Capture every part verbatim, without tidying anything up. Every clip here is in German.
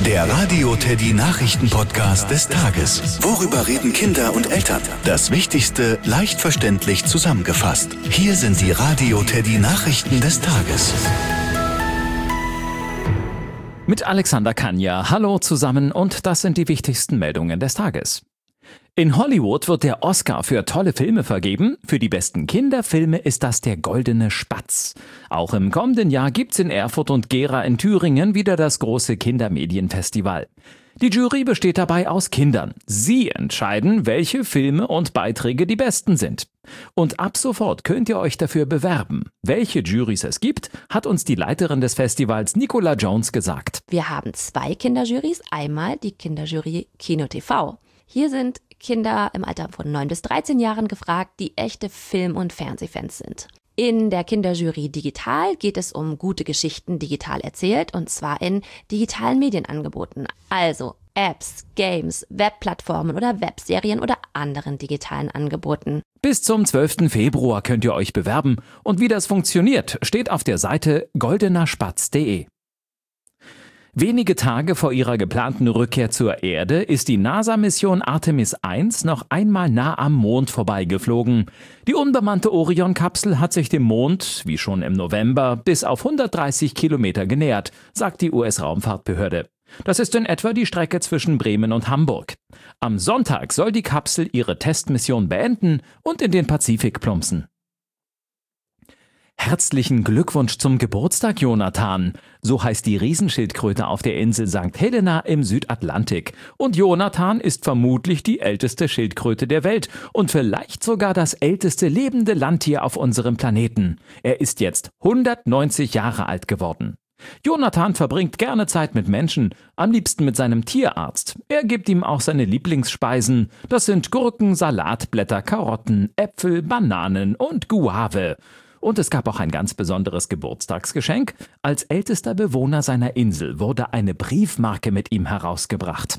Der Radio Teddy Nachrichten-Podcast des Tages. Worüber reden Kinder und Eltern? Das Wichtigste leicht verständlich zusammengefasst. Hier sind die Radio Teddy Nachrichten des Tages. Mit Alexander Kania. Hallo zusammen und das sind die wichtigsten Meldungen des Tages. In Hollywood wird der Oscar für tolle Filme vergeben. Für die besten Kinderfilme ist das der Goldene Spatz. Auch im kommenden Jahr gibt's in Erfurt und Gera in Thüringen wieder das große Kindermedienfestival. Die Jury besteht dabei aus Kindern. Sie entscheiden, welche Filme und Beiträge die besten sind. Und ab sofort könnt ihr euch dafür bewerben. Welche Jurys es gibt, hat uns die Leiterin des Festivals Nicola Jones gesagt. Wir haben zwei Kinderjurys. Einmal die Kinderjury Kino T V. Hier sind Kinder im Alter von neun bis dreizehn Jahren gefragt, die echte Film- und Fernsehfans sind. In der Kinderjury Digital geht es um gute Geschichten digital erzählt und zwar in digitalen Medienangeboten, also Apps, Games, Webplattformen oder Webserien oder anderen digitalen Angeboten. Bis zum zwölften Februar könnt ihr euch bewerben und wie das funktioniert, steht auf der Seite goldener spatz punkt de. Wenige Tage vor ihrer geplanten Rückkehr zur Erde ist die NASA-Mission Artemis eins noch einmal nah am Mond vorbeigeflogen. Die unbemannte Orion-Kapsel hat sich dem Mond, wie schon im November, bis auf hundertdreißig Kilometer genähert, sagt die U S-Raumfahrtbehörde. Das ist in etwa die Strecke zwischen Bremen und Hamburg. Am Sonntag soll die Kapsel ihre Testmission beenden und in den Pazifik plumpsen. Herzlichen Glückwunsch zum Geburtstag, Jonathan. So heißt die Riesenschildkröte auf der Insel Sankt Helena im Südatlantik. Und Jonathan ist vermutlich die älteste Schildkröte der Welt und vielleicht sogar das älteste lebende Landtier auf unserem Planeten. Er ist jetzt hundertneunzig Jahre alt geworden. Jonathan verbringt gerne Zeit mit Menschen, am liebsten mit seinem Tierarzt. Er gibt ihm auch seine Lieblingsspeisen. Das sind Gurken, Salatblätter, Karotten, Äpfel, Bananen und Guave. Und es gab auch ein ganz besonderes Geburtstagsgeschenk. Als ältester Bewohner seiner Insel wurde eine Briefmarke mit ihm herausgebracht.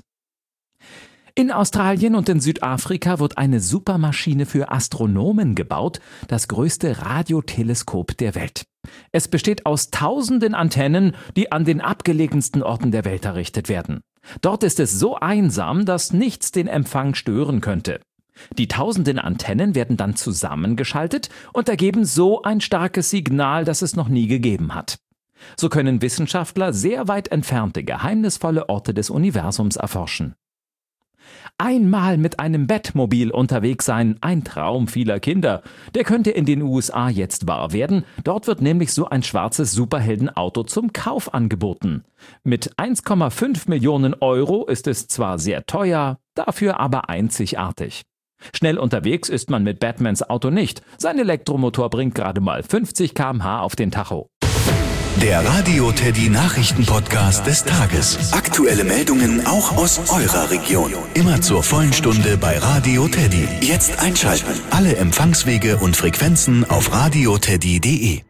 In Australien und in Südafrika wird eine Supermaschine für Astronomen gebaut, das größte Radioteleskop der Welt. Es besteht aus tausenden Antennen, die an den abgelegensten Orten der Welt errichtet werden. Dort ist es so einsam, dass nichts den Empfang stören könnte. Die tausenden Antennen werden dann zusammengeschaltet und ergeben so ein starkes Signal, das es noch nie gegeben hat. So können Wissenschaftler sehr weit entfernte, geheimnisvolle Orte des Universums erforschen. Einmal mit einem Bettmobil unterwegs sein, ein Traum vieler Kinder. Der könnte in den U S A jetzt wahr werden. Dort wird nämlich so ein schwarzes Superheldenauto zum Kauf angeboten. Mit eins Komma fünf Millionen Euro ist es zwar sehr teuer, dafür aber einzigartig. Schnell unterwegs ist man mit Batmans Auto nicht. Sein Elektromotor bringt gerade mal fünfzig Kilometer pro Stunde auf den Tacho. Der Radio Teddy Nachrichten-Podcast des Tages. Aktuelle Meldungen auch aus eurer Region. Immer zur vollen Stunde bei Radio Teddy. Jetzt einschalten. Alle Empfangswege und Frequenzen auf radio teddy punkt de.